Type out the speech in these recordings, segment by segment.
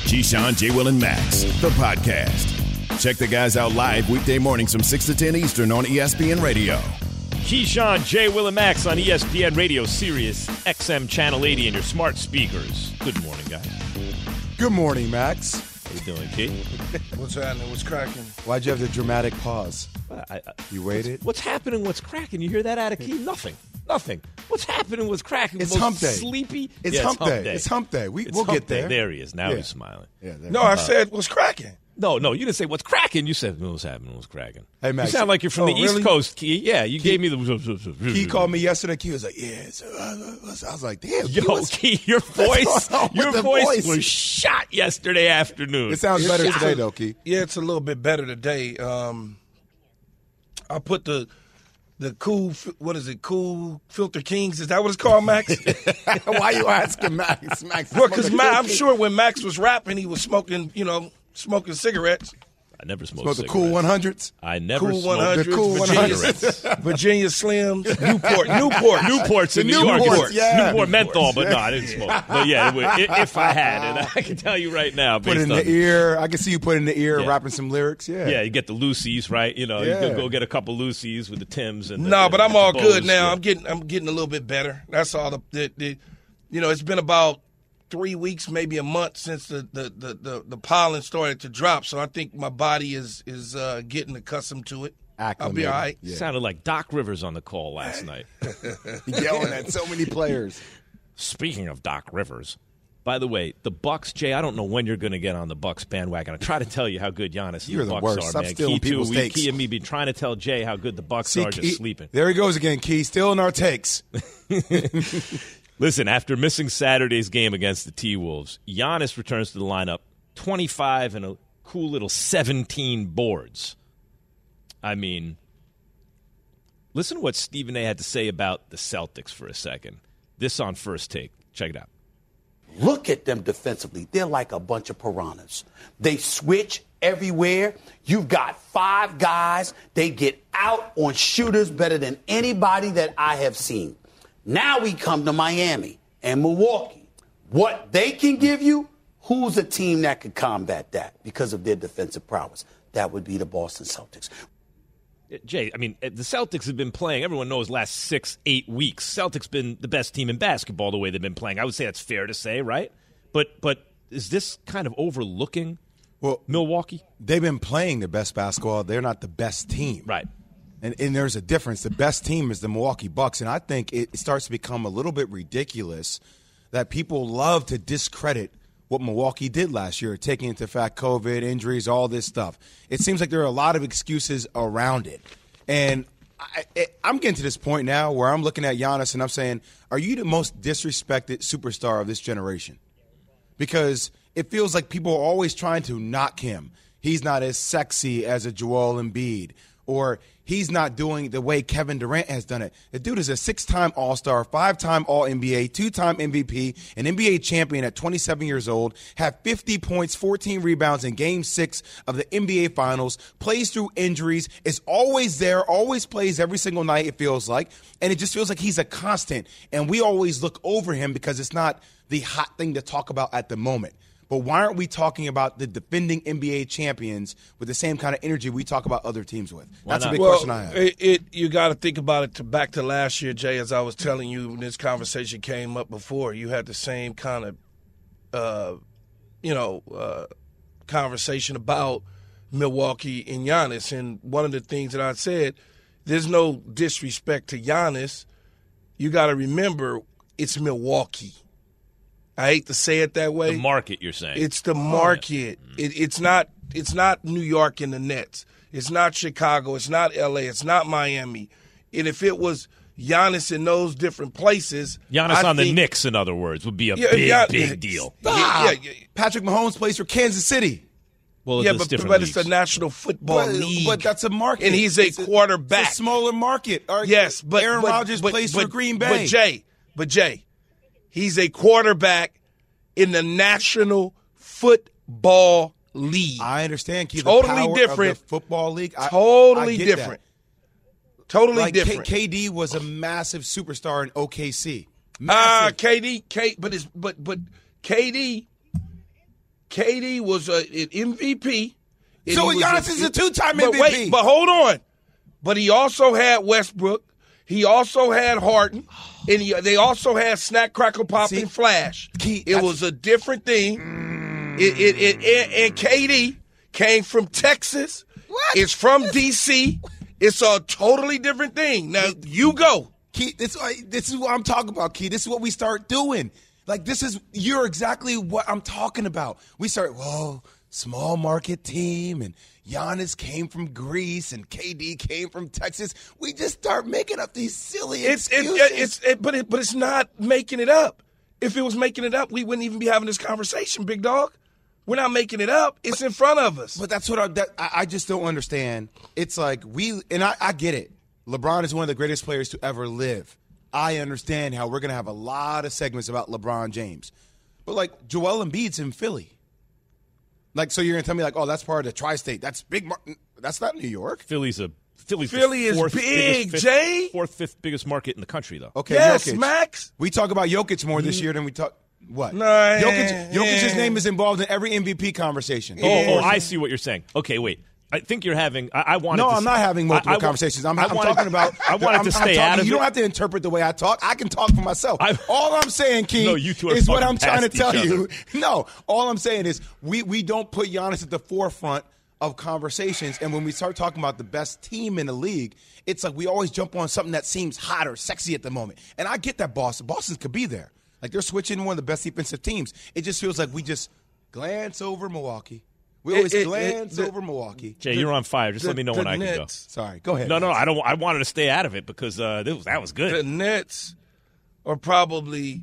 Keyshawn, J. Will, and Max, the podcast. Check the guys out live weekday mornings from 6 to 10 Eastern on ESPN Radio. Keyshawn, J. Will, and Max on ESPN Radio, Sirius XM Channel 80 and your smart speakers. Good morning, guys. Good morning, Max. How you doing, Key? What's happening? What's cracking? Why'd you have the dramatic pause? You waited? What's happening? What's cracking? You hear that out of Key? Nothing. What's happening? What's cracking? It's hump day. Sleepy? It's hump day. It's hump day. We'll get there. There he is. Now he's smiling. Yeah, No, I said what's cracking. No, you didn't say what's cracking. You said what's happening, what's cracking. Hey, Max. You sound like you're from the really? East Coast, Key. Yeah, you gave me the... He called me yesterday. Key was like, yeah. I was like, damn. Key, your voice voice was shot yesterday afternoon. It sounds better today, though, Key. Yeah, it's a little bit better today. I put the cool, Cool Filter Kings. Is that what it's called, Max? Why you asking Max? Well, because I'm sure when Max was rapping, he was smoking cigarettes. I never smoked the cigarettes. Cool 100s? I never Cool smoked 100s, the Cool cigarettes. Virginia Slims, Newport's in New York. Newports, yeah. Newport menthol, but no, I didn't smoke. But yeah, if I had, and I can tell you right now, Put in the ear. I can see you put in the ear, rapping some lyrics. Yeah, you get the Lucy's, right? You know, Yeah. you go get a couple Lucy's with the Tims and. but I'm all Bows, good now. yeah. I'm getting a little bit better. That's all. It's been about 3 weeks, maybe a month since the pollen started to drop. So I think my body is getting accustomed to it. I'll be all right. Yeah. Sounded like Doc Rivers on the call last night. Yelling at so many players. Speaking of Doc Rivers, by the way, the Bucks, Jay, I don't know when you're going to get on the Bucks bandwagon. I try to tell you how good Giannis and You're the the Bucks worst. are, Stop man. stealing people's takes. Key and me been trying to tell Jay how good the Bucks are, just sleeping. There he goes again, Key, stealing our takes. Listen, after missing Saturday's game against the T-Wolves, Giannis returns to the lineup, 25 and a cool little 17 boards. I mean, listen to what Stephen A. had to say about the Celtics for a second. This on First Take. Check it out. Look at them defensively. They're like a bunch of piranhas. They switch everywhere. You've got 5 guys. They get out on shooters better than anybody that I have seen. Now we come to Miami and Milwaukee. What they can give you, who's a team that could combat that because of their defensive prowess? That would be the Boston Celtics. Jay, I mean, the Celtics have been playing, everyone knows, last 6-8 weeks. Celtics been the best team in basketball the way they've been playing. I would say that's fair to say, right? But is this kind of overlooking Milwaukee? They've been playing the best basketball. They're not the best team. Right. And there's a difference. The best team is the Milwaukee Bucks, and I think it starts to become a little bit ridiculous that people love to discredit what Milwaukee did last year, taking into fact COVID, injuries, all this stuff. It seems like there are a lot of excuses around it. And I'm getting to this point now where I'm looking at Giannis and I'm saying, are you the most disrespected superstar of this generation? Because it feels like people are always trying to knock him. He's not as sexy as a Joel Embiid, or he's not doing the way Kevin Durant has done it. The dude is a 6-time All-Star, 5-time All-NBA, 2-time MVP, an NBA champion at 27 years old, had 50 points, 14 rebounds in Game 6 of the NBA Finals, plays through injuries, is always there, always plays every single night, it feels like, and it just feels like he's a constant. And we always look over him because it's not the hot thing to talk about at the moment. But why aren't we talking about the defending NBA champions with the same kind of energy we talk about other teams with? That's a big question I have. You got to think about it back to last year, Jay, as I was telling you when this conversation came up before. You had the same kind of, conversation about Milwaukee and Giannis. And one of the things that I said, there's no disrespect to Giannis. You got to remember, it's Milwaukee. I hate to say it that way. The market, you're saying. It's the market. Yeah. It's not New York and the Nets. It's not Chicago. It's not L.A. It's not Miami. And if it was Giannis in those different places. Giannis on the Knicks, in other words, would be a big deal. Yeah. Patrick Mahomes plays for Kansas City. Well, but it's the National Football League. But that's a market. And he's a quarterback. It's a smaller market. Yes, but Aaron Rodgers plays for Green Bay. But Jay, he's a quarterback in the National Football League. I understand, Keith. Totally different. Of the football league. Totally different. That. Totally different. KD was a massive superstar in OKC. KD, but KD KD was an MVP. So Giannis is a two-time MVP. But hold on. But he also had Westbrook. He also had Harden. And they also had Snack, Crackle, Pop, and Flash. It was a different thing. And KD came from Texas. What? It's from D.C. It's a totally different thing. Now, you go. Key, this is what I'm talking about, Key. This is what we start doing. Like, you're exactly what I'm talking about. We start, small market team, and Giannis came from Greece, and KD came from Texas. We just start making up these silly excuses. But it's not making it up. If it was making it up, we wouldn't even be having this conversation, big dog. We're not making it up. It's in front of us. But that's what I just don't understand. It's like I get it. LeBron is one of the greatest players to ever live. I understand how we're going to have a lot of segments about LeBron James. But, like, Joel Embiid's in Philly. Like, so you're going to tell me, like, oh, that's part of the tri-state. That's big. That's not New York. Philly is fourth big, Jay. Fourth, fifth biggest market in the country, though. Okay, yes, Jokic. Max. We talk about Jokic more this year than we talk. What? No, Jokic's name is involved in every MVP conversation. Oh, I see what you're saying. Okay, wait. I think you're having. I'm not having multiple conversations. I'm talking about. I wanted to stay out of it. You don't have to interpret the way I talk. I can talk for myself. All I'm saying, Keith, you two are is what I'm trying to tell each you. No, all I'm saying is we don't put Giannis at the forefront of conversations. And when we start talking about the best team in the league, it's like we always jump on something that seems hot or sexy at the moment. And I get that Boston could be there. Like, they're switching one of the best defensive teams. It just feels like we just glance over Milwaukee. We always glance over Milwaukee. Jay, you're on fire. Just let me know when I can go. Sorry, go ahead. No, I don't. I wanted to stay out of it because that was good. The Nets are probably,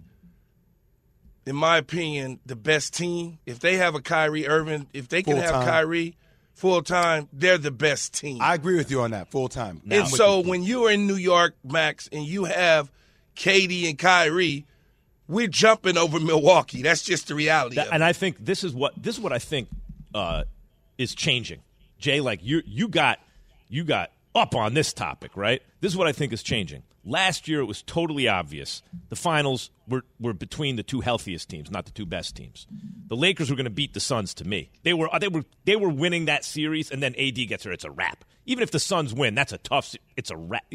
in my opinion, the best team. If they have a Kyrie Irving, if they can have Kyrie full time, they're the best team. I agree with you on that, full time. And so when you're in New York, Max, and you have KD and Kyrie, we're jumping over Milwaukee. That's just the reality. And I think this is what I think is changing. Jay, like you got up on this topic, right? This is what I think is changing. Last year it was totally obvious. The finals were between the two healthiest teams, not the two best teams. The Lakers were going to beat the Suns to me. They were winning that series, and then AD gets her. It's a wrap. Even if the Suns win, that's a tough. It's a wrap.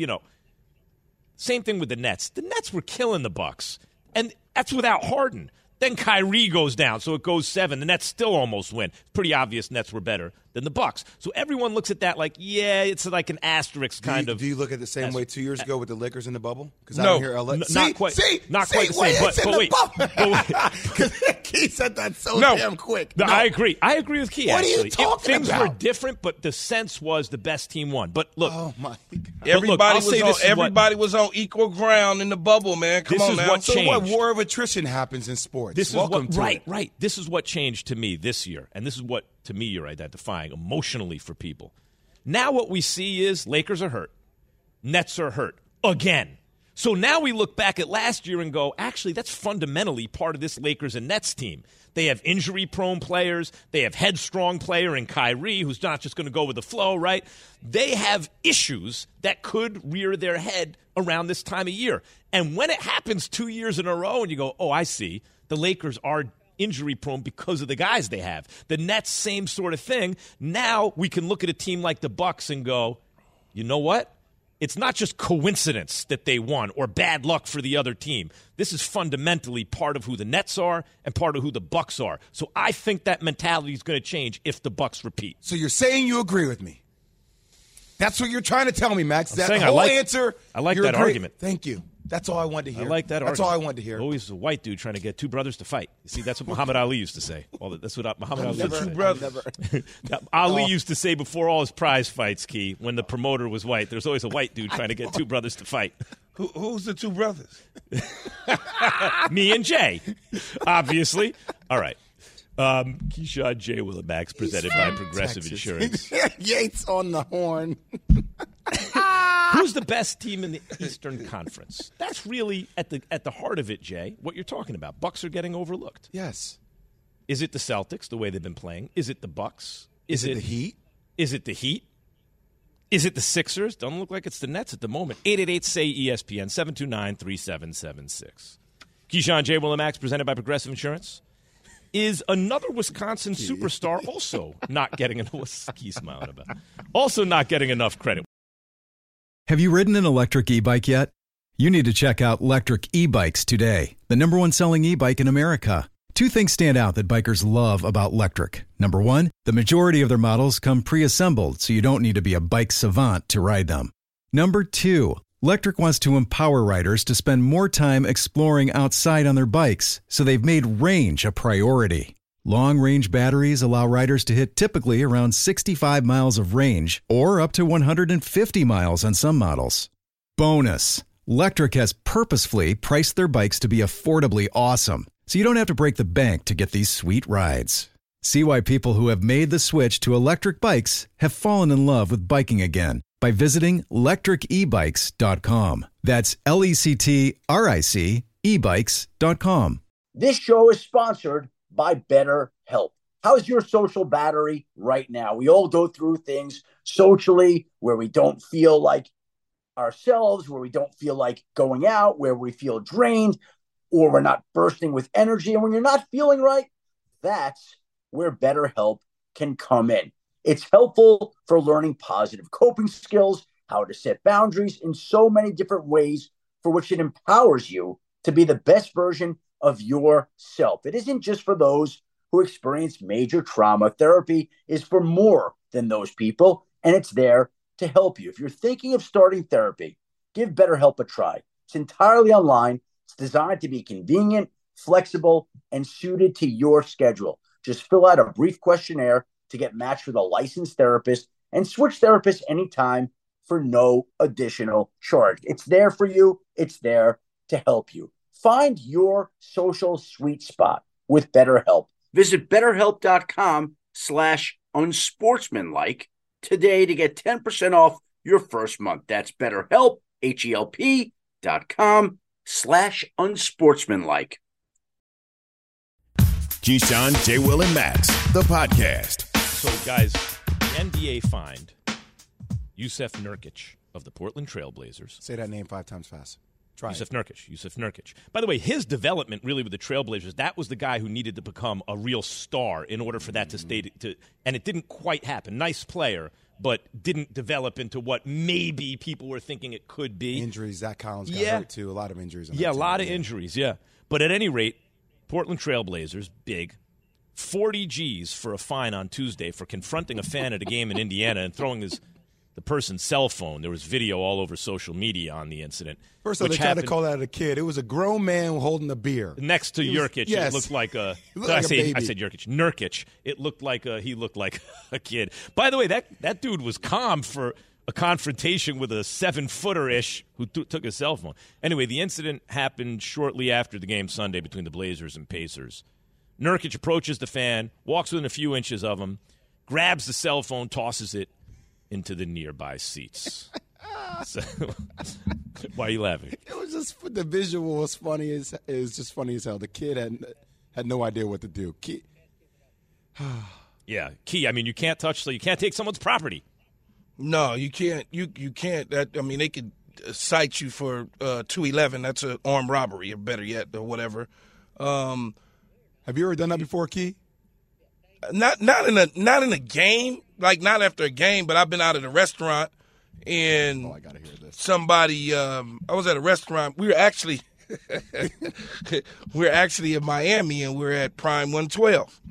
Same thing with the Nets. The Nets were killing the Bucks, and that's without Harden. Then Kyrie goes down, so it goes 7. The Nets still almost win. It's pretty obvious Nets were better than the Bucks. So everyone looks at that like, yeah, it's like an asterisk kind of. Do you look at it the same way 2 years ago with the Lakers in the bubble? Because no, I don't hear LA. Not quite the same. But wait. Keith said that damn quick. No, I agree. I agree with Keith. What are you talking things about? Were different, but the sense was the best team won. But look, oh my God. Everybody was on equal ground in the bubble, man. Come on now. What so changed. what war of attrition happens in sports? This Welcome is to what, it. right. This is what changed to me this year, and this is what to me you're identifying emotionally for people. Now what we see is Lakers are hurt, Nets are hurt again. So now we look back at last year and go, actually, that's fundamentally part of this Lakers and Nets team. They have injury-prone players. They have headstrong player in Kyrie, who's not just going to go with the flow, right? They have issues that could rear their head around this time of year. And when it happens 2 years in a row and you go, oh, I see, the Lakers are injury-prone because of the guys they have. The Nets, same sort of thing. Now we can look at a team like the Bucks and go, you know what? It's not just coincidence that they won or bad luck for the other team. This is fundamentally part of who the Nets are and part of who the Bucks are. So I think that mentality is going to change if the Bucks repeat. So you're saying you agree with me? That's what you're trying to tell me, Max. That whole answer. I like that argument. Thank you. That's all I wanted to hear. I like that argument. That's all I wanted to hear. Always a white dude trying to get two brothers to fight. You see, that's what Muhammad Ali used to say. Well, that's what Muhammad Ali used to say. Two brothers. Ali used to say before all his prize fights, Key, when the promoter was white, there's always a white dude trying to get two brothers to fight. Who's the two brothers? Me and Jay, obviously. All right. Keyshawn J. Willimax, presented by Progressive Insurance. Yates on the horn. Who's the best team in the Eastern Conference? That's really at the heart of it, Jay, what you're talking about. Bucks are getting overlooked. Yes. Is it the Celtics, the way they've been playing? Is it the Bucks? Is it the Heat? Is it the Heat? Is it the Sixers? Doesn't look like it's the Nets at the moment. 888-SAY-ESPN, 729-3776. Keyshawn J. Willimax, presented by Progressive Insurance. is another Wisconsin superstar also not getting enough. Key smiling about. Also not getting enough credit. Have you ridden an electric e-bike yet? You need to check out Lectric E-Bikes today, the #1 selling e-bike in America. Two things stand out that bikers love about Lectric. Number one, the majority of their models come pre-assembled, so you don't need to be a bike savant to ride them. Number two, Lectric wants to empower riders to spend more time exploring outside on their bikes, so they've made range a priority. Long-range batteries allow riders to hit typically around 65 miles of range, or up to 150 miles on some models. Bonus, Lectric has purposefully priced their bikes to be affordably awesome, so you don't have to break the bank to get these sweet rides. See why people who have made the switch to electric bikes have fallen in love with biking again by visiting lectricebikes.com. That's LECTRIC ebikes.com. This show is sponsored by BetterHelp. How's your social battery right now? We all go through things socially where we don't feel like ourselves, where we don't feel like going out, where we feel drained, or we're not bursting with energy. And when you're not feeling right, that's where BetterHelp can come in. It's helpful for learning positive coping skills, how to set boundaries in so many different ways, for which it empowers you to be the best version of yourself. It isn't just for those who experience major trauma. Therapy is for more than those people, and it's there to help you. If you're thinking of starting therapy, give BetterHelp a try. It's entirely online. It's designed to be convenient, flexible, and suited to your schedule. Just fill out a brief questionnaire to get matched with a licensed therapist and switch therapists anytime for no additional charge. It's there for you. It's there to help you. Find your social sweet spot with BetterHelp. Visit BetterHelp.com/unsportsmanlike today to get 10% off your first month. That's BetterHelp, HELP.com/unsportsmanlike. Keyshawn, J. Will, and Max, the podcast. So, guys, the NBA fined Yusuf Nurkic of the Portland Trailblazers. Say that name 5 times fast. Try Yusuf Nurkic. By the way, his development really with the Trailblazers, that was the guy who needed to become a real star in order for that to stay and it didn't quite happen. Nice player, but didn't develop into what maybe people were thinking it could be. Injuries. Zach Collins got hurt, too. A lot of injuries. A lot of injuries, yeah. But at any rate, Portland Trailblazers, big, 40 G's for a fine on Tuesday for confronting a fan at a game in Indiana and throwing the person's cell phone. There was video all over social media on the incident. First of all, they tried to call that a kid. It was a grown man holding a beer. Next to Nurkic, yes. It looked like a baby. I said Nurkic. Nurkic. It looked like he looked like a kid. By the way, that dude was calm for a confrontation with a 7-footer-ish who took his cell phone. Anyway, the incident happened shortly after the game Sunday between the Blazers and Pacers. Nurkic approaches the fan, walks within a few inches of him, grabs the cell phone, tosses it into the nearby seats. So, why are you laughing? It was just the visual was funny. It was just funny as hell. The kid had no idea what to do. Key. I mean, you can't touch, so you can't take someone's property. No, you can't. You can't. They could cite you for 211. That's an armed robbery, or better yet, or whatever. Have you ever done that before, Key? Not in a game, like not after a game. But I've been out at a restaurant, and I gotta hear this. Somebody. I was at a restaurant. We were actually in Miami, and we're at Prime 112.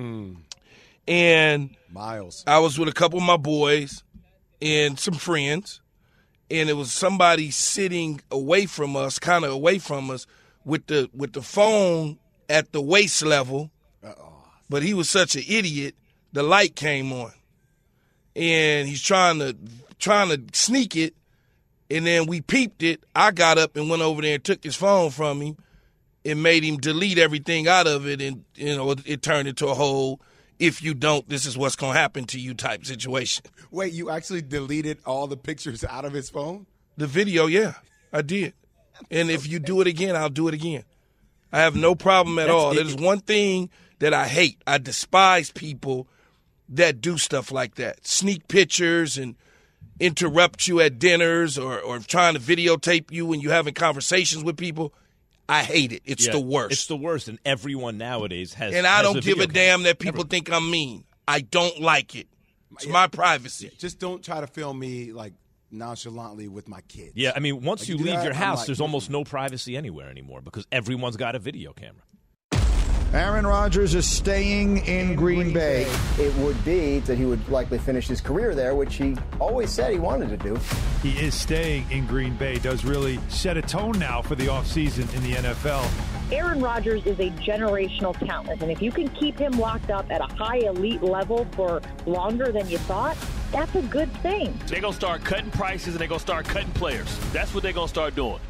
And Miles. I was with a couple of my boys and some friends, and it was somebody sitting away from us, kind of away from us, with the phone at the waist level. But he was such an idiot, the light came on. And he's trying to sneak it, and then we peeped it. I got up and went over there and took his phone from him and made him delete everything out of it, and it turned into a whole if you don't, this is what's going to happen to you type situation. Wait, you actually deleted all the pictures out of his phone? The video, yeah, I did. And if you do it again, I'll do it again. I have no problem at all. There's one thing that I hate. I despise people that do stuff like that. Sneak pictures and interrupt you at dinners or trying to videotape you when you're having conversations with people. I hate it. It's the worst. It's the worst, and everyone nowadays has. And I don't give a video damn that people think I'm mean. I don't like it. It's my privacy. Just don't try to film me like nonchalantly with my kids. Yeah, I mean, once Like, you do leave that, your I'm house, like, there's almost no privacy anywhere anymore because everyone's got a video camera. Aaron Rodgers is staying in Green Bay. It would be that he would likely finish his career there, which he always said he wanted to do. He is staying in Green Bay, does really set a tone now for the offseason in the NFL. Aaron Rodgers is a generational talent, and if you can keep him locked up at a high elite level for longer than you thought, that's a good thing. They're going to start cutting prices and they're going to start cutting players. That's what they're going to start doing.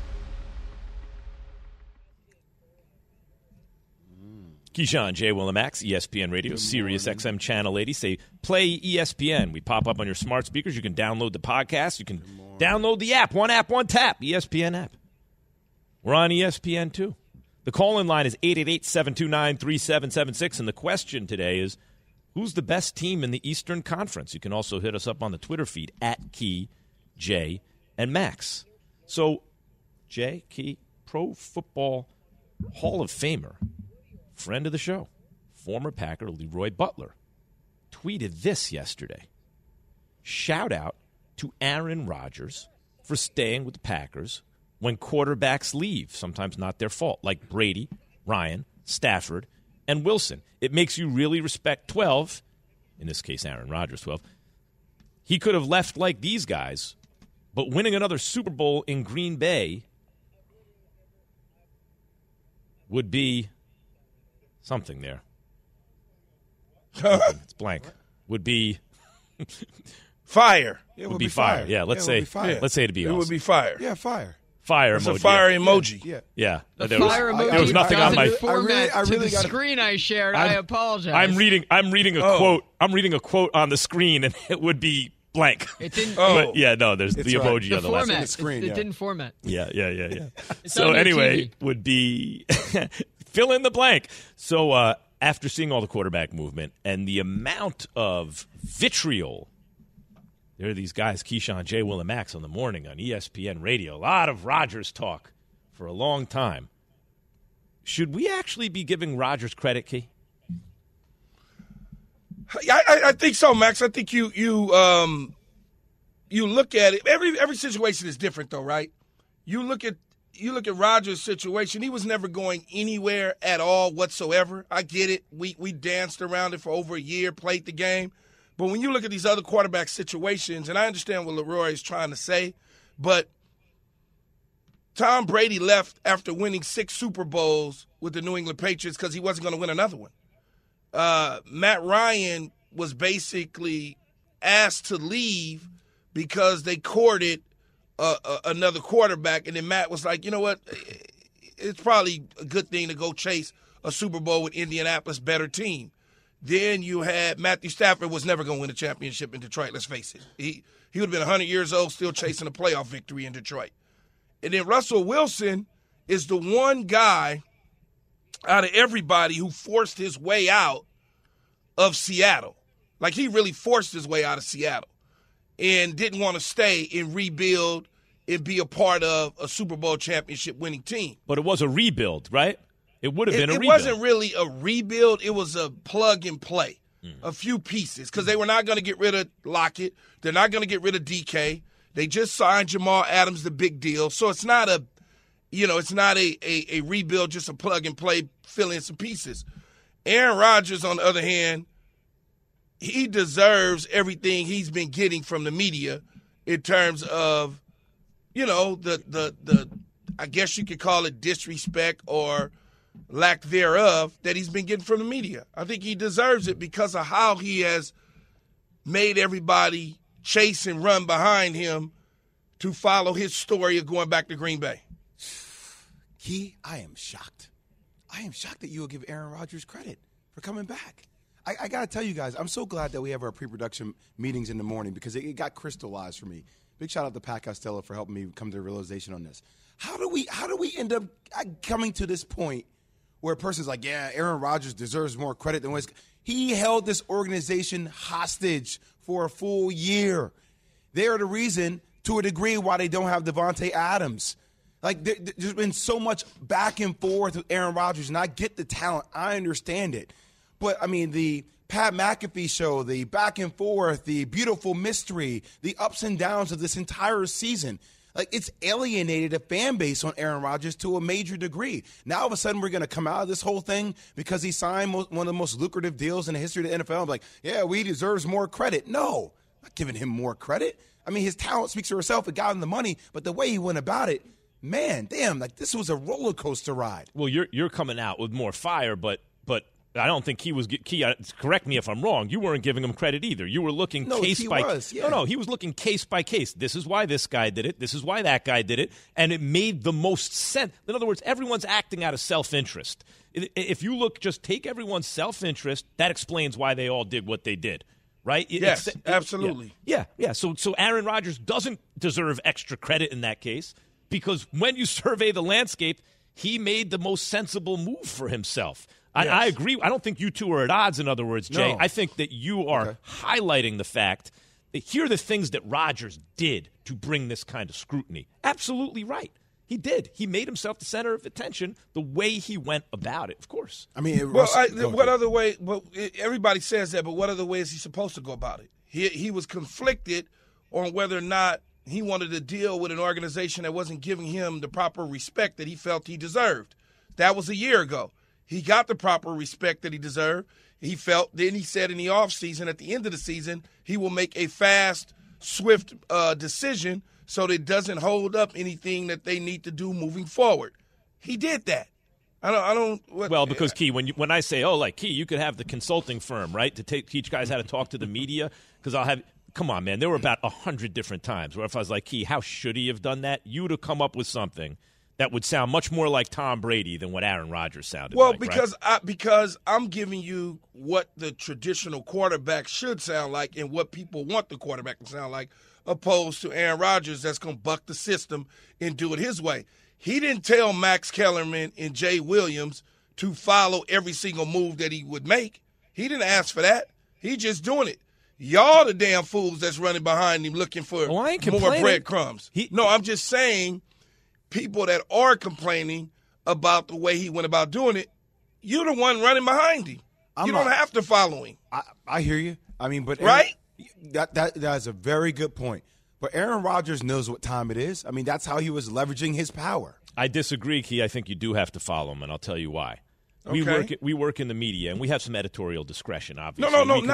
Keyshawn, J. Willimax, ESPN Radio, Sirius XM Channel 80. Say, play ESPN. We pop up on your smart speakers. You can download the podcast. You can download the app. One app, one tap. ESPN app. We're on ESPN, too. The call-in line is 888-729-3776. And the question today is, who's the best team in the Eastern Conference? You can also hit us up on the Twitter feed, @Key, J, and Max. So, Jay, Key, Pro Football Hall of Famer, friend of the show, former Packer Leroy Butler, tweeted this yesterday. Shout out to Aaron Rodgers for staying with the Packers when quarterbacks leave, sometimes not their fault, like Brady, Ryan, Stafford, and Wilson. It makes you really respect 12, in this case Aaron Rodgers 12. He could have left like these guys, but winning another Super Bowl in Green Bay would be something there. It's blank. Would be fire. It would be fire. Yeah, let's say it'd be it awesome. would be fire. Yeah, fire. Fire It's emoji. a fire emoji. Yeah. There was nothing on my format I really to the screen I shared. I apologize. I'm reading a quote. I'm reading a quote on the screen, and it would be blank. It didn't. But yeah, no, there's the emoji on the left. Format. Screen, It didn't format. Yeah. It's So on your anyway, TV. would be fill in the blank. So after seeing all the quarterback movement and the amount of vitriol, there are these guys, Keyshawn, J. Willimax on the morning on ESPN Radio. A lot of Rodgers talk for a long time. Should we actually be giving Rodgers credit, Key? I think so, Max. I think you look at it. Every situation is different, though, right? You look at Rodgers' situation. He was never going anywhere at all whatsoever. I get it. We danced around it for over a year, played the game. But when you look at these other quarterback situations, and I understand what Leroy is trying to say, but Tom Brady left after winning 6 Super Bowls with the New England Patriots because he wasn't going to win another one. Matt Ryan was basically asked to leave because they courted another quarterback, and then Matt was like, you know what, it's probably a good thing to go chase a Super Bowl with Indianapolis, better team. Then you had Matthew Stafford was never going to win a championship in Detroit, let's face it. He would have been 100 years old still chasing a playoff victory in Detroit. And then Russell Wilson is the one guy out of everybody who forced his way out of Seattle. Like, he really forced his way out of Seattle and didn't want to stay and rebuild and be a part of a Super Bowl championship winning team. But it was a rebuild, right? It would have been a rebuild. It wasn't really a rebuild. It was a plug and play, a few pieces, because they were not going to get rid of Lockett. They're not going to get rid of DK. They just signed Jamal Adams, the big deal. So it's not a rebuild, just a plug and play, fill in some pieces. Aaron Rodgers, on the other hand, he deserves everything he's been getting from the media in terms of, the I guess you could call it disrespect or lack thereof that he's been getting from the media. I think he deserves it because of how he has made everybody chase and run behind him to follow his story of going back to Green Bay. Key, I am shocked. I am shocked that you will give Aaron Rodgers credit for coming back. I got to tell you guys, I'm so glad that we have our pre-production meetings in the morning because it got crystallized for me. Big shout out to Pat Costello for helping me come to the realization on this. How do we end up coming to this point where a person's like, yeah, Aaron Rodgers deserves more credit than West? He held this organization hostage for a full year. They are the reason, to a degree, why they don't have Devontae Adams. Like, there's been so much back and forth with Aaron Rodgers, and I get the talent. I understand it. But, I mean, the Pat McAfee show, the back and forth, the beautiful mystery, the ups and downs of this entire season, like, it's alienated a fan base on Aaron Rodgers to a major degree. Now, all of a sudden, we're going to come out of this whole thing because he signed one of the most lucrative deals in the history of the NFL. I'm like, yeah, he deserves more credit. No, I'm not giving him more credit. I mean, his talent speaks for itself. It got him the money, but the way he went about it, man, damn, like, this was a roller coaster ride. Well, you're coming out with more fire, but I don't think he was key. Correct me if I'm wrong. You weren't giving him credit either. You were looking case by case. No, he was looking case by case. This is why this guy did it. This is why that guy did it, and it made the most sense. In other words, everyone's acting out of self-interest. If you just take everyone's self-interest, that explains why they all did what they did. Right? Yes, absolutely. Yeah. So Aaron Rodgers doesn't deserve extra credit in that case because when you survey the landscape, he made the most sensible move for himself. Yes. I agree. I don't think you two are at odds, in other words, Jay. No. I think that you are highlighting the fact that here are the things that Rodgers did to bring this kind of scrutiny. Absolutely right. He did. He made himself the center of attention the way he went about it, of course. I mean, what other way? Well, everybody says that, but what other way is he supposed to go about it? He was conflicted on whether or not he wanted to deal with an organization that wasn't giving him the proper respect that he felt he deserved. That was a year ago. He got the proper respect that he deserved. He said in the offseason, at the end of the season, he will make a fast, swift decision so that it doesn't hold up anything that they need to do moving forward. He did that. Because Key, when I say, Key, you could have the consulting firm, right, to teach guys how to talk to the media, because come on, man, there were about 100 different times where if I was like, Key, how should he have done that? You would have come up with something that would sound much more like Tom Brady than what Aaron Rodgers sounded like. Well, because I'm giving you what the traditional quarterback should sound like and what people want the quarterback to sound like, opposed to Aaron Rodgers that's going to buck the system and do it his way. He didn't tell Max Kellerman and Jay Williams to follow every single move that he would make. He didn't ask for that. He just doing it. Y'all the damn fools that's running behind him looking for more breadcrumbs. I'm just saying – people that are complaining about the way he went about doing it, you're the one running behind him. You don't have to follow him. I hear you. I mean, but right? That is a very good point. But Aaron Rodgers knows what time it is. I mean, that's how he was leveraging his power. I disagree, Key. I think you do have to follow him, and I'll tell you why. Okay. We work in the media, and we have some editorial discretion, obviously.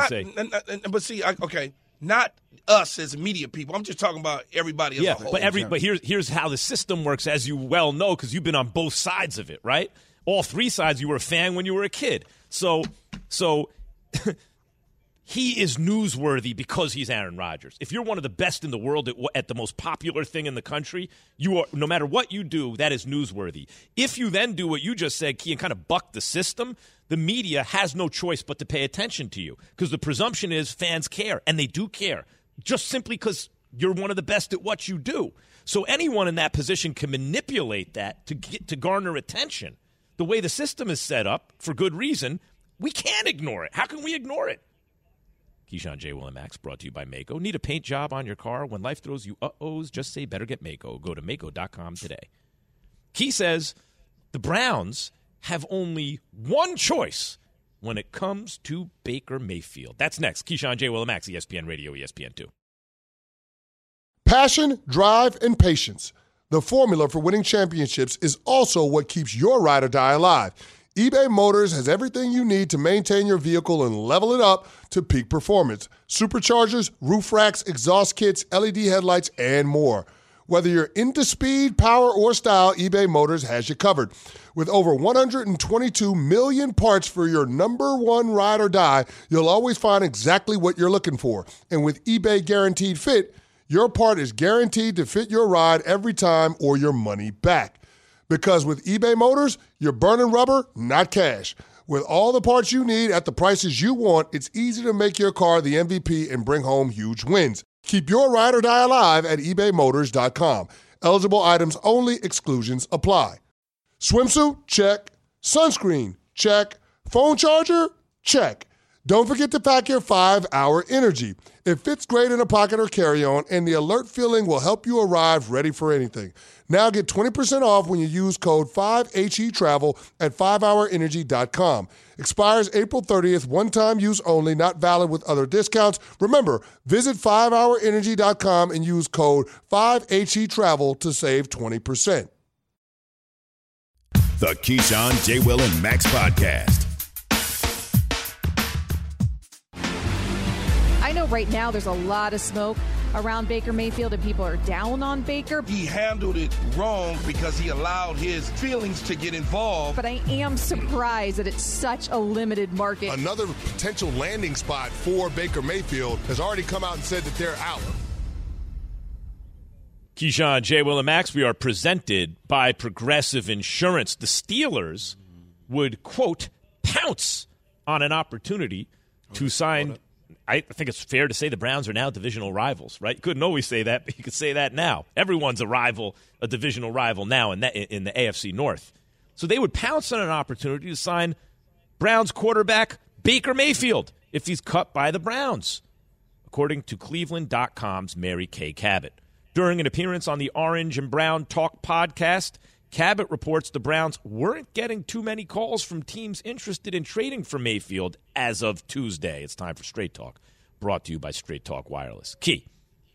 Not us as media people. I'm just talking about everybody as a whole. But here's how the system works, as you well know, because you've been on both sides of it, right? All three sides. You were a fan when you were a kid. So he is newsworthy because he's Aaron Rodgers. If you're one of the best in the world at the most popular thing in the country, you are, no matter what you do, that is newsworthy. If you then do what you just said, Key, and kind of buck the system, the media has no choice but to pay attention to you because the presumption is fans care, and they do care, just simply because you're one of the best at what you do. So anyone in that position can manipulate that to garner attention. The way the system is set up, for good reason, we can't ignore it. How can we ignore it? Keyshawn, J. Will, and Max, brought to you by Maaco. Need a paint job on your car? When life throws you uh-ohs, just say better get Maaco. Go to Maaco.com today. Key says the Browns have only one choice when it comes to Baker Mayfield. That's next. Keyshawn, J. Will, and Max, ESPN Radio, ESPN2. Passion, drive, and patience. The formula for winning championships is also what keeps your ride or die alive. eBay Motors has everything you need to maintain your vehicle and level it up to peak performance. Superchargers, roof racks, exhaust kits, LED headlights, and more. Whether you're into speed, power, or style, eBay Motors has you covered. With over 122 million parts for your number one ride or die, you'll always find exactly what you're looking for. And with eBay Guaranteed Fit, your part is guaranteed to fit your ride every time or your money back. Because with eBay Motors, you're burning rubber, not cash. With all the parts you need at the prices you want, it's easy to make your car the MVP and bring home huge wins. Keep your ride or die alive at ebaymotors.com. Eligible items only. Exclusions apply. Swimsuit? Check. Sunscreen? Check. Phone charger? Check. Don't forget to pack your 5-Hour Energy. It fits great in a pocket or carry-on, and the alert feeling will help you arrive ready for anything. Now get 20% off when you use code 5HETRAVEL at 5hourenergy.com. Expires April 30th, one-time use only, not valid with other discounts. Remember, visit 5hourenergy.com and use code 5HETRAVEL to save 20%. The Keyshawn, J. Will, and Max Podcast. I know right now there's a lot of smoke around Baker Mayfield and people are down on Baker. He handled it wrong because he allowed his feelings to get involved. But I am surprised that it's such a limited market. Another potential landing spot for Baker Mayfield has already come out and said that they're out. Keyshawn, J. Will, and Max, we are presented by Progressive Insurance. The Steelers would, quote, pounce on an opportunity to sign. I think it's fair to say the Browns are now divisional rivals, right? You couldn't always say that, but you could say that now. Everyone's a rival, a divisional rival now in the AFC North. So they would pounce on an opportunity to sign Browns quarterback Baker Mayfield if he's cut by the Browns, according to Cleveland.com's Mary Kay Cabot. During an appearance on the Orange and Brown Talk podcast, Cabot reports the Browns weren't getting too many calls from teams interested in trading for Mayfield as of Tuesday. It's time for Straight Talk, brought to you by Straight Talk Wireless. Key.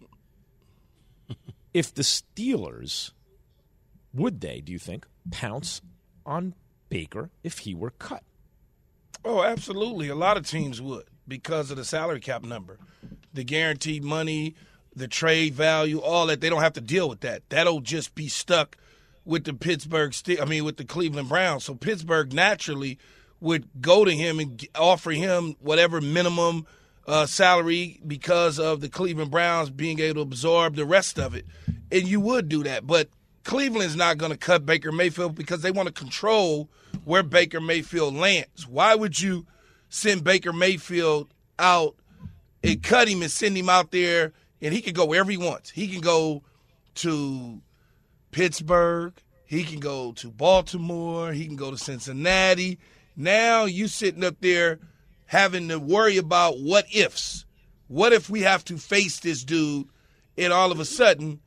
If the Steelers, would they, do you think, pounce on Baker if he were cut? Oh, absolutely. A lot of teams would because of the salary cap number, the guaranteed money, the trade value, all that. They don't have to deal with that. That'll just be stuck with the with the Cleveland Browns. So Pittsburgh naturally would go to him and offer him whatever minimum salary because of the Cleveland Browns being able to absorb the rest of it. And you would do that. But Cleveland's not going to cut Baker Mayfield because they want to control where Baker Mayfield lands. Why would you send Baker Mayfield out and cut him and send him out there and he can go wherever he wants? He can go to Pittsburgh, he can go to Baltimore, he can go to Cincinnati. Now you sitting up there having to worry about what ifs. What if we have to face this dude and all of a sudden,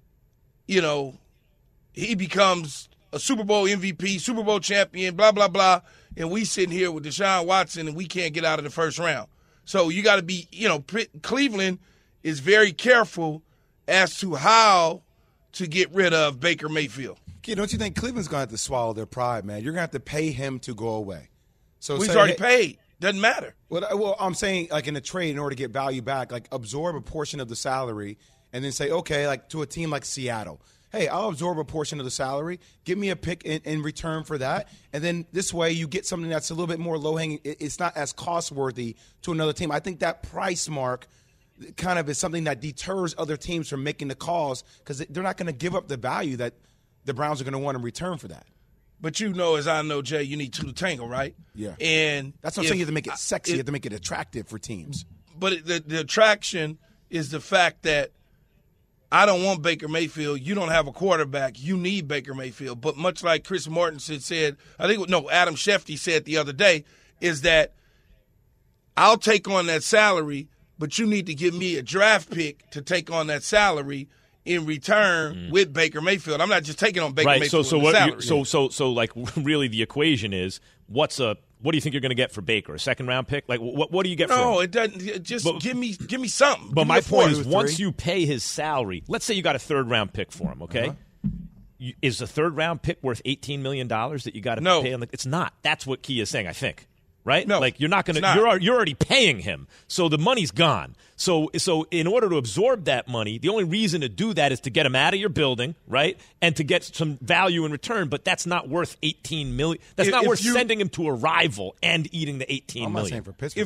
he becomes a Super Bowl MVP, Super Bowl champion, blah, blah, blah, and we sitting here with Deshaun Watson and we can't get out of the first round. So you got to be, Cleveland is very careful as to how to get rid of Baker Mayfield. Kid, don't you think Cleveland's going to have to swallow their pride, man? You're going to have to pay him to go away. So he's already paid. Doesn't matter. Well, I'm saying, like, in a trade, in order to get value back, like, absorb a portion of the salary and then say, okay, like, to a team like Seattle, hey, I'll absorb a portion of the salary. Give me a pick in return for that. And then this way you get something that's a little bit more low-hanging. It's not as cost-worthy to another team. I think that price mark kind of is something that deters other teams from making the calls because they're not going to give up the value that the Browns are going to want in return for that. But as I know, Jay, you need two to tango, right? Yeah. And that's what I'm saying. You have to make it sexy. You have to make it attractive for teams. But the attraction is the fact that I don't want Baker Mayfield. You don't have a quarterback. You need Baker Mayfield. But much like Chris Mortensen said, Adam Schefter said the other day, is that I'll take on that salary, but you need to give me a draft pick to take on that salary in return with Baker Mayfield. I'm not just taking on Baker Mayfield. So like really the equation is what do you think you're going to get for Baker? A second round pick? Like what do you get for him? No, it doesn't. Just give me something. But my point is, once you pay his salary, let's say you got a third round pick for him, okay? Is the third round pick worth $18 million that you got to pay him? It's not. That's what Key is saying, I think. Right? No, like you're not going to. You're already paying him, so the money's gone. So in order to absorb that money, the only reason to do that is to get him out of your building, right, and to get some value in return. But that's not worth $18 million. That's not worth sending him to a rival and eating the $18 million. I'm not saying for Pittsburgh.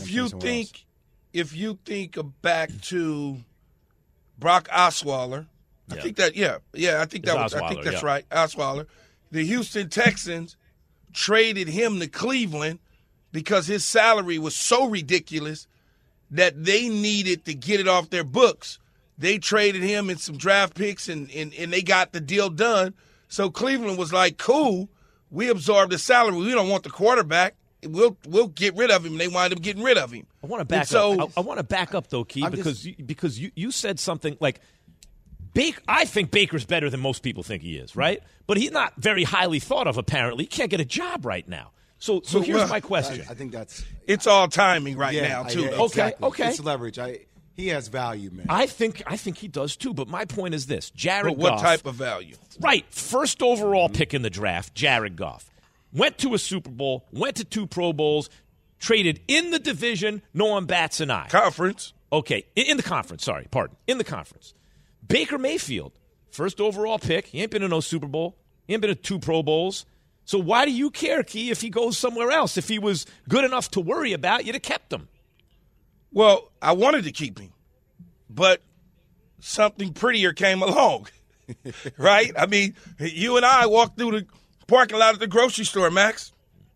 If you think back to Brock Osweiler, I think that's right. Osweiler, the Houston Texans traded him to Cleveland because his salary was so ridiculous that they needed to get it off their books. They traded him in some draft picks, and they got the deal done. So Cleveland was like, cool, we absorbed the salary. We don't want the quarterback. we'll get rid of him. They wind up getting rid of him. I want to back up. I want to back up though, Key, because you said something like I think Baker's better than most people think he is, right? But he's not very highly thought of. Apparently, he can't get a job right now. So here's my question. I think it's all timing now too. Yeah, exactly. Okay. It's leverage. He has value, man. I think he does too. But my point is this: Jared Goff. What type of value? Right, first overall pick in the draft, Jared Goff. Went to a Super Bowl, went to 2 Pro Bowls, traded in the division, Noam Batts and I. Conference. Okay, in the conference, in the conference. Baker Mayfield, first overall pick. He ain't been in no Super Bowl. He ain't been in 2 Pro Bowls. So why do you care, Key, if he goes somewhere else? If he was good enough to worry about, you'd have kept him. Well, I wanted to keep him, but something prettier came along, right? I mean, you and I walked through the parking lot at the grocery store, Max,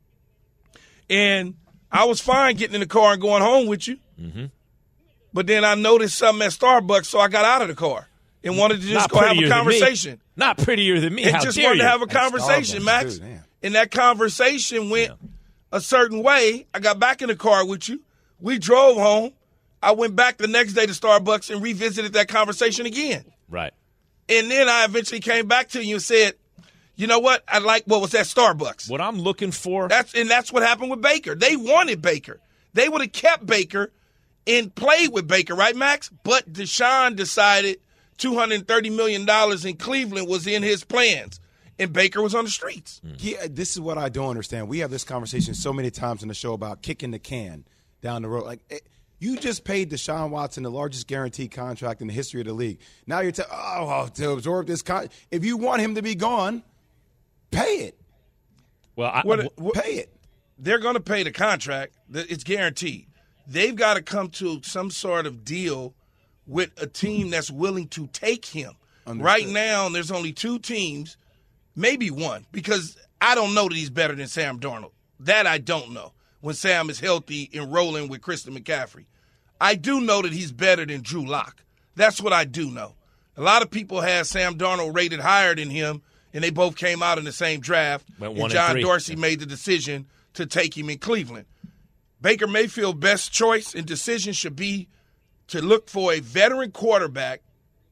and I was fine getting in the car and going home with you. Mm-hmm. But then I noticed something at Starbucks, so I got out of the car and wanted to just go have a conversation. Not prettier than me. And How just dare wanted you? to have a conversation, Max. Too, and that conversation went a certain way. I got back in the car with you. We drove home. I went back the next day to Starbucks and revisited that conversation again. Right. And then I eventually came back to you and said, you know what? I like what was at Starbucks. What I'm looking for. That's what happened with Baker. They wanted Baker. They would have kept Baker and played with Baker, right, Max? But Deshaun decided $230 million in Cleveland was in his plans, and Baker was on the streets. Yeah, this is what I don't understand. We have this conversation so many times on the show about kicking the can down the road. Like, you just paid Deshaun Watson the largest guaranteed contract in the history of the league. Now you're to absorb this contract. If you want him to be gone, pay it. Well, pay it. They're going to pay the contract. It's guaranteed. They've got to come to some sort of deal with a team that's willing to take him. Understood. Right now, there's only 2 teams, maybe 1, because I don't know that he's better than Sam Darnold. That I don't know when Sam is healthy and rolling with Christian McCaffrey. I do know that he's better than Drew Lock. That's what I do know. A lot of people had Sam Darnold rated higher than him, and they both came out in the same draft. And John Dorsey made the decision to take him in Cleveland. Baker Mayfield's best choice and decision should be to look for a veteran quarterback.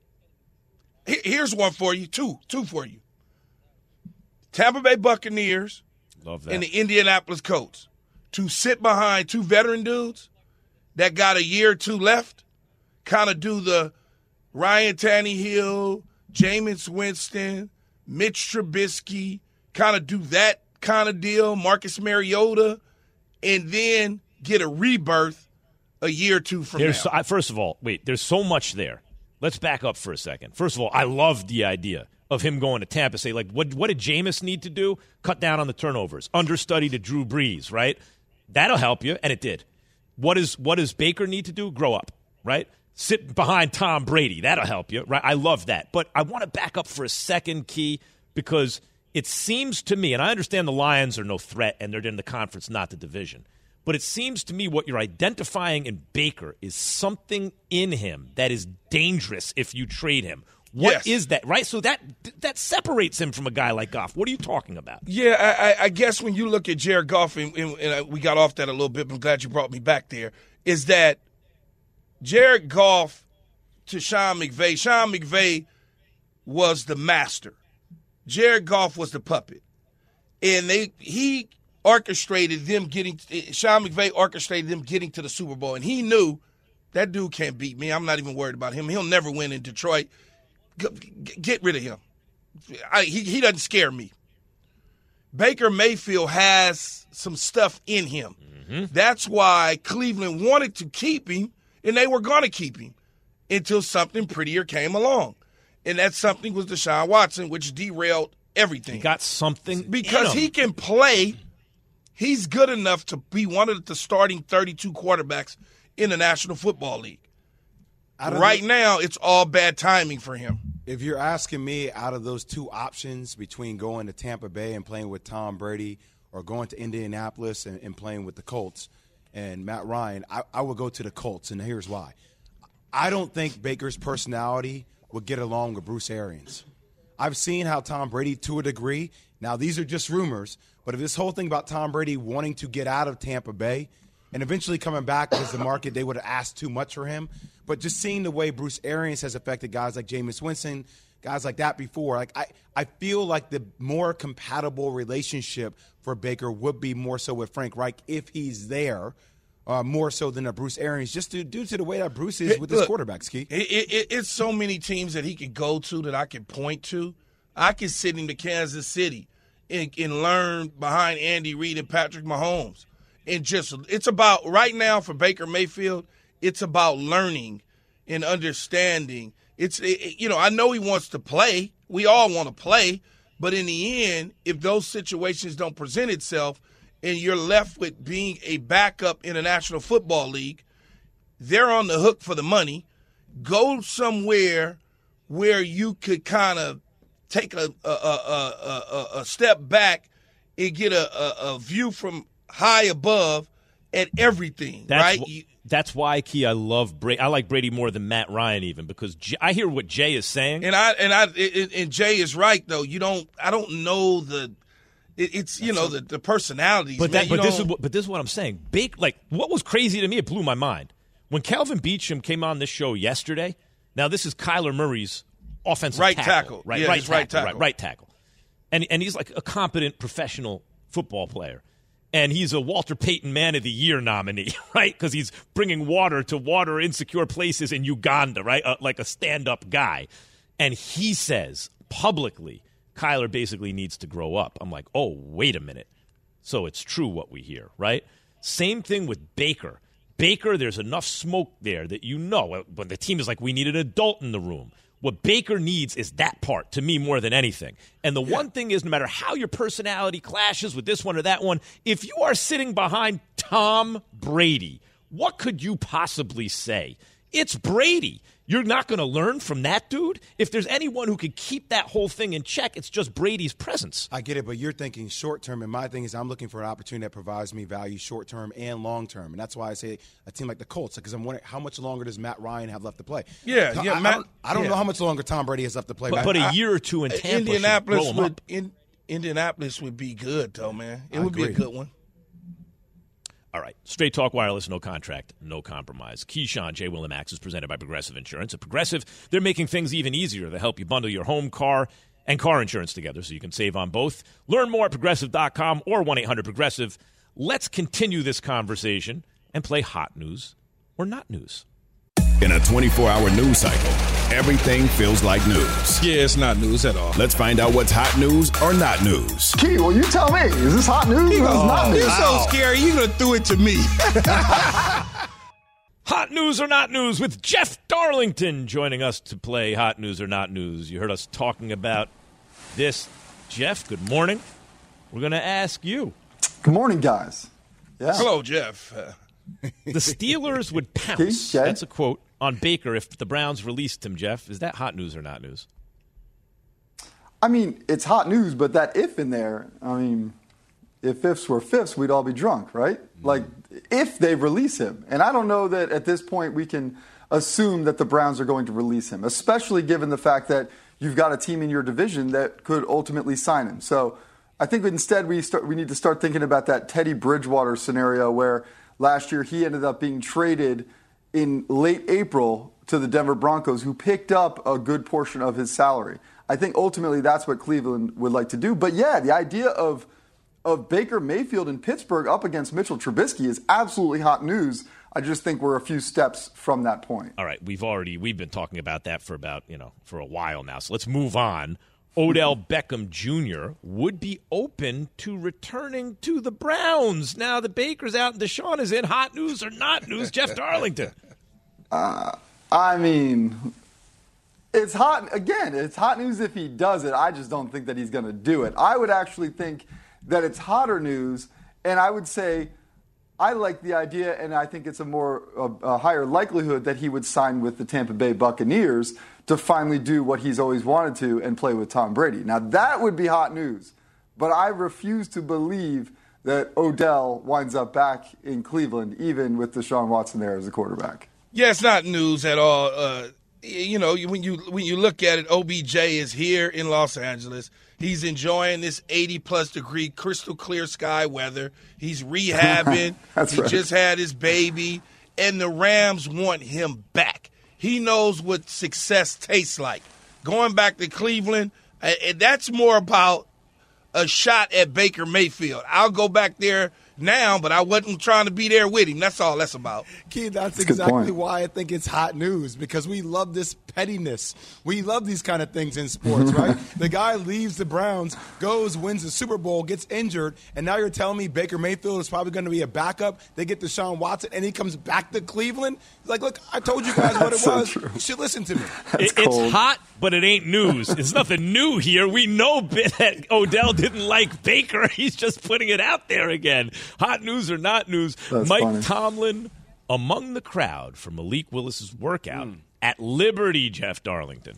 Here's one for you, two for you. Tampa Bay Buccaneers Love that. and the Indianapolis Colts to sit behind 2 veteran dudes that got a year or 2 left, kind of do the Ryan Tannehill, Jameis Winston, Mitch Trubisky, kind of do that kind of deal, Marcus Mariota, and then get a rebirth a year or 2 from now. First of all, wait, there's so much there. Let's back up for a second. First of all, I love the idea of him going to Tampa. Say, like, what did Jameis need to do? Cut down on the turnovers. Understudy to Drew Brees, right? That'll help you, and it did. What does Baker need to do? Grow up, right? Sit behind Tom Brady. That'll help you, right? I love that. But I want to back up for a second, Key, because it seems to me, and I understand the Lions are no threat and they're in the conference, not the division, but it seems to me what you're identifying in Baker is something in him that is dangerous if you trade him. What is that, right? So that separates him from a guy like Goff. What are you talking about? Yeah, I guess when you look at Jared Goff, and we got off that a little bit, but I'm glad you brought me back there, is that Jared Goff to Sean McVay was the master. Jared Goff was the puppet. And he orchestrated them Sean McVay orchestrated them getting to the Super Bowl. And he knew that dude can't beat me. I'm not even worried about him. He'll never win in Detroit. Get rid of him. He doesn't scare me. Baker Mayfield has some stuff in him. Mm-hmm. That's why Cleveland wanted to keep him, and they were going to keep him until something prettier came along. And that something was Deshaun Watson, which derailed everything. He got something because he can play. He's good enough to be one of the starting 32 quarterbacks in the National Football League. Right now, it's all bad timing for him. If you're asking me, out of those 2 options between going to Tampa Bay and playing with Tom Brady or going to Indianapolis and playing with the Colts and Matt Ryan, I would go to the Colts, and here's why. I don't think Baker's personality would get along with Bruce Arians. I've seen how Tom Brady, to a degree, now these are just rumors, But if this whole thing about Tom Brady wanting to get out of Tampa Bay and eventually coming back because the market, they would have asked too much for him. But just seeing the way Bruce Arians has affected guys like Jameis Winston, guys like that before, like I feel like the more compatible relationship for Baker would be more so with Frank Reich if he's there, more so than a Bruce Arians, just due to the way that Bruce is with his quarterbacks, Key. It's so many teams that he could go to that I can point to. I could send him to Kansas City and learn behind Andy Reid and Patrick Mahomes. And just it's about, right now for Baker Mayfield, it's about learning and understanding. I know he wants to play. We all want to play. But in the end, if those situations don't present itself and you're left with being a backup in the National Football League, they're on the hook for the money. Go somewhere where you could kind of take a step back and get a view from high above at everything, right? That's why, Key, I love Brady. I like Brady more than Matt Ryan even, because I hear what Jay is saying, and Jay is right though. I don't know the personalities. But this is what I'm saying. What was crazy to me, it blew my mind when Calvin Beachum came on this show yesterday. Now this is Kyler Murray's offensive tackle. Right, yeah, right tackle. And he's like a competent professional football player. And he's a Walter Payton Man of the Year nominee, right? Because he's bringing water to water insecure places in Uganda, right? Like a stand-up guy. And he says publicly, Kyler basically needs to grow up. I'm like, oh, wait a minute. So it's true what we hear, right? Same thing with Baker. Baker, there's enough smoke there that when the team is like, we need an adult in the room. What Baker needs is that part, to me, more than anything. And the one thing is, no matter how your personality clashes with this one or that one, if you are sitting behind Tom Brady, what could you possibly say? It's Brady. You're not going to learn from that dude? If there's anyone who could keep that whole thing in check, it's just Brady's presence. I get it, but you're thinking short-term, and my thing is I'm looking for an opportunity that provides me value short-term and long-term. And that's why I say a team like the Colts, because I'm wondering how much longer does Matt Ryan have left to play? I don't know how much longer Tom Brady has left to play. But a year or two in Tampa Indianapolis would be good, though, man. It would be a good one. All right. Straight Talk Wireless, no contract, no compromise. Keyshawn, J. Will, and Max is presented by Progressive Insurance. At Progressive, they're making things even easier to help you bundle your home, car, and car insurance together so you can save on both. Learn more at Progressive.com or 1-800-PROGRESSIVE. Let's continue this conversation and play Hot News or Not News. In a 24-hour news cycle, everything feels like news. Yeah, it's not news at all. Let's find out what's hot news or not news. Key, well, you tell me. Is this hot news or is this not news? You're so scary. You done threw it to me. Hot News or Not News with Jeff Darlington joining us to play Hot News or Not News. You heard us talking about this. Jeff, good morning. We're going to ask you. Good morning, guys. Yeah. Hello, Jeff. The Steelers would pounce. That's a quote on Baker if the Browns released him, Jeff. Is that hot news or not news? I mean, it's hot news, but that if in there, I mean, if ifs were fifths, we'd all be drunk, right? Like, if they release him. And I don't know that at this point we can assume that the Browns are going to release him, especially given the fact that you've got a team in your division that could ultimately sign him. So I think instead we need to start thinking about that Teddy Bridgewater scenario where last year he ended up being traded in late April to the Denver Broncos, who picked up a good portion of his salary. I think ultimately that's what Cleveland would like to do. But yeah, the idea of Baker Mayfield in Pittsburgh up against Mitchell Trubisky is absolutely hot news. I just think we're a few steps from that point. All right, we've been talking about that for for a while now. So let's move on. Odell Beckham Jr. would be open to returning to the Browns. Now the Baker's out and Deshaun is in. Hot news or not news, Jeff Darlington? I mean, it's hot. Again, it's hot news if he does it. I just don't think that he's going to do it. I would actually think that it's hotter news, and I would say I like the idea, and I think it's a higher likelihood that he would sign with the Tampa Bay Buccaneers to finally do what he's always wanted to and play with Tom Brady. Now, that would be hot news, but I refuse to believe that Odell winds up back in Cleveland, even with Deshaun Watson there as a quarterback. Yeah, it's not news at all. you know, when you look at it, OBJ is here in Los Angeles. He's enjoying this 80-plus degree crystal clear sky weather. He's rehabbing. He just had his baby. And the Rams want him back. He knows what success tastes like. Going back to Cleveland, that's more about a shot at Baker Mayfield. I'll go back there now, but I wasn't trying to be there with him. That's all that's about. Keith, that's exactly why I think it's hot news, because we love this pettiness. We love these kind of things in sports, right? The guy leaves the Browns, goes, wins the Super Bowl, gets injured, and now you're telling me Baker Mayfield is probably going to be a backup. They get Deshaun Watson, and he comes back to Cleveland. Like, look, I told you guys what it was. True. You should listen to me. It's hot, but it ain't news. It's nothing new here. We know that Odell didn't like Baker. He's just putting it out there again. Hot news or not news. That's Mike funny. Tomlin among the crowd for Malik Willis's workout at Liberty, Jeff Darlington.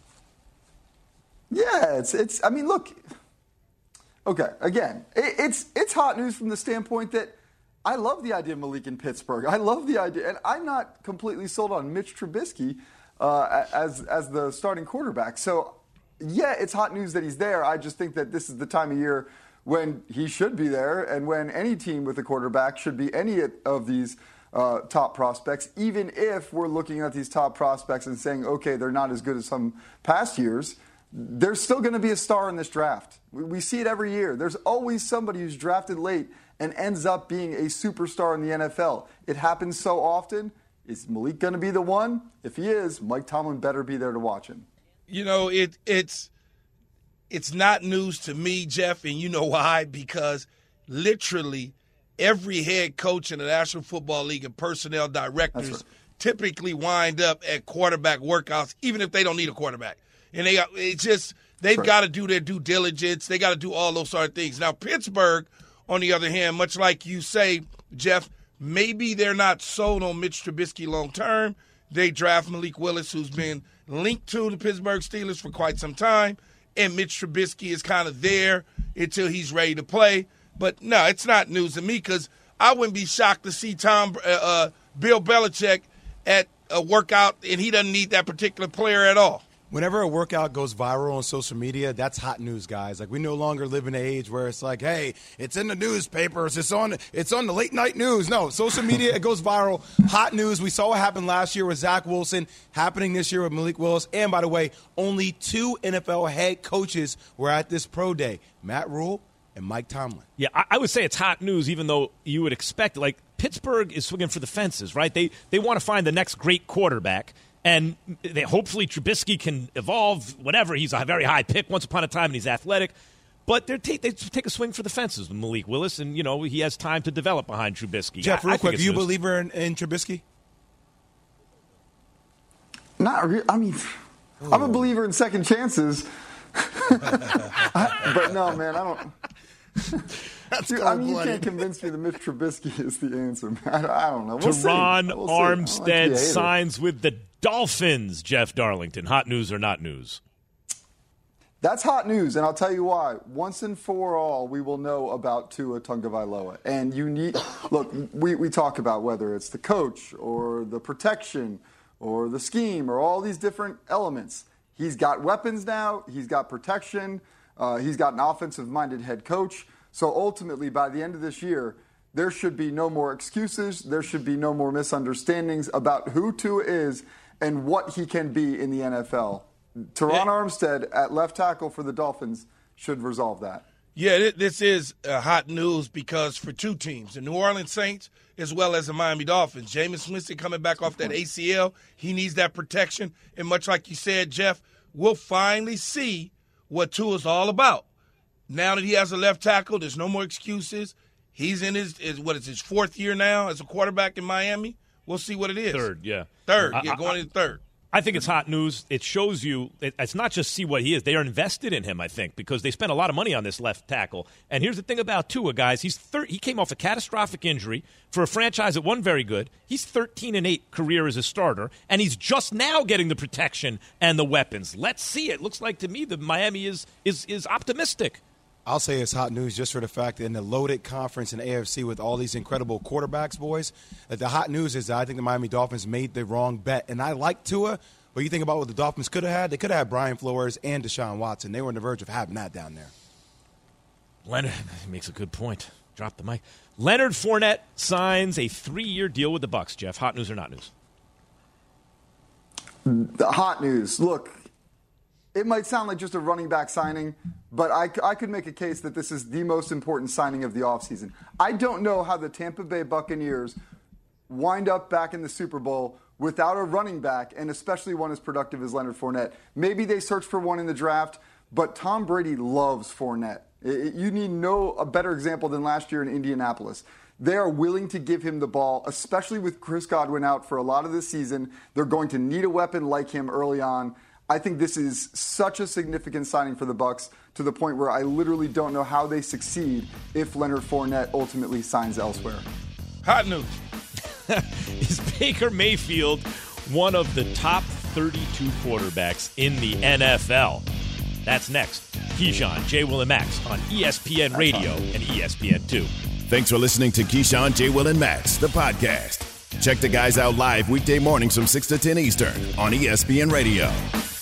Yeah, it's. I mean, look. Okay, again, it's hot news from the standpoint that I love the idea of Malik in Pittsburgh. I love the idea, and I'm not completely sold on Mitch Trubisky as the starting quarterback. So, yeah, it's hot news that he's there. I just think that this is the time of year when he should be there, and when any team with a quarterback should be any of these top prospects, even if we're looking at these top prospects and saying, okay, they're not as good as some past years, there's still going to be a star in this draft. We see it every year. There's always somebody who's drafted late and ends up being a superstar in the NFL. It happens so often. Is Malik going to be the one? If he is, Mike Tomlin better be there to watch him. You know, it's not news to me, Jeff, and you know why? Because literally every head coach in the National Football League and personnel directors typically wind up at quarterback workouts, even if they don't need a quarterback. And they've got to do their due diligence. They got to do all those sort of things. Now, Pittsburgh, on the other hand, much like you say, Jeff, maybe they're not sold on Mitch Trubisky long term. They draft Malik Willis, who's been linked to the Pittsburgh Steelers for quite some time. And Mitch Trubisky is kind of there until he's ready to play. But, no, it's not news to me because I wouldn't be shocked to see Bill Belichick at a workout and he doesn't need that particular player at all. Whenever a workout goes viral on social media, that's hot news, guys. Like, we no longer live in an age where it's like, hey, it's in the newspapers, it's on the late night news. No, social media, it goes viral. Hot news. We saw what happened last year with Zach Wilson, happening this year with Malik Willis. And by the way, only 2 NFL head coaches were at this pro day: Matt Rule and Mike Tomlin. Yeah, I would say it's hot news, even though you would expect, like, Pittsburgh is swinging for the fences, right? They want to find the next great quarterback. And hopefully Trubisky can evolve, whatever. He's a very high pick once upon a time, and he's athletic. But they take a swing for the fences with Malik Willis, and, you know, he has time to develop behind Trubisky. Jeff, real quick, are you a believer in Trubisky? Not really. I mean, I'm a believer in second chances. But no, man, I don't. Dude, I mean, you can't convince me that Mitch Trubisky is the answer, man. I don't know. Teron Armstead signs with the Dolphins, Jeff Darlington. Hot news or not news? That's hot news, and I'll tell you why. Once and for all, we will know about Tua Tagovailoa. And you need – look, we talk about whether it's the coach or the protection or the scheme or all these different elements. He's got weapons now. He's got protection. He's got an offensive-minded head coach. So ultimately, by the end of this year, there should be no more excuses. There should be no more misunderstandings about who Tua is and what he can be in the NFL. Teron Armstead at left tackle for the Dolphins should resolve that. Yeah, this is hot news because for 2 teams, the New Orleans Saints as well as the Miami Dolphins. Jameis Winston coming back off that ACL. He needs that protection. And much like you said, Jeff, we'll finally see what Tua's all about. Now that he has a left tackle, there's no more excuses. He's in his 4th year now as a quarterback in Miami. We'll see what it is. Third. Going into third. I think it's hot news. It shows you it's not just see what he is. They are invested in him, I think, because they spent a lot of money on this left tackle. And here's the thing about Tua, guys. He came off a catastrophic injury for a franchise that wasn't very good. He's 13-8 career as a starter, and he's just now getting the protection and the weapons. Let's see it. Looks like to me that Miami is optimistic. I'll say it's hot news just for the fact that in the loaded conference in AFC with all these incredible quarterbacks, boys, that the hot news is that I think the Miami Dolphins made the wrong bet. And I like Tua, But you think about what the Dolphins could have had. They could have had Brian Flores and Deshaun Watson. They were on the verge of having that down there. Leonard makes a good point. Drop the mic. Leonard Fournette signs a 3-year deal with the Bucs. Jeff, hot news or not news? The hot news. Look, it might sound like just a running back signing, but I could make a case that this is the most important signing of the offseason. I don't know how the Tampa Bay Buccaneers wind up back in the Super Bowl without a running back, and especially one as productive as Leonard Fournette. Maybe they search for one in the draft, but Tom Brady loves Fournette. You need a better example than last year in Indianapolis. They are willing to give him the ball, especially with Chris Godwin out for a lot of the season. They're going to need a weapon like him early on. I think this is such a significant signing for the Bucs to the point where I literally don't know how they succeed if Leonard Fournette ultimately signs elsewhere. Hot news. Is Baker Mayfield one of the top 32 quarterbacks in the NFL? That's next. Keyshawn, J. Will, and Max on ESPN Radio and ESPN2. Thanks for listening to Keyshawn, J. Will, and Max, the podcast. Check the guys out live weekday mornings from 6 to 10 Eastern on ESPN Radio.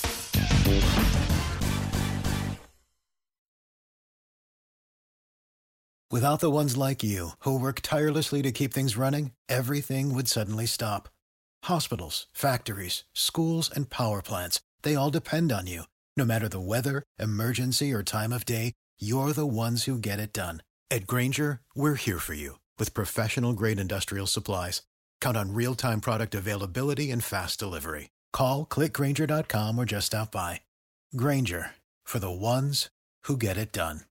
Without the ones like you, who work tirelessly to keep things running, everything would suddenly stop. Hospitals, factories, schools, and power plants, they all depend on you. No matter the weather, emergency, or time of day, you're the ones who get it done. At Grainger, we're here for you with professional-grade industrial supplies. Count on real-time product availability and fast delivery. Call, click Grainger.com, or just stop by. Grainger, for the ones who get it done.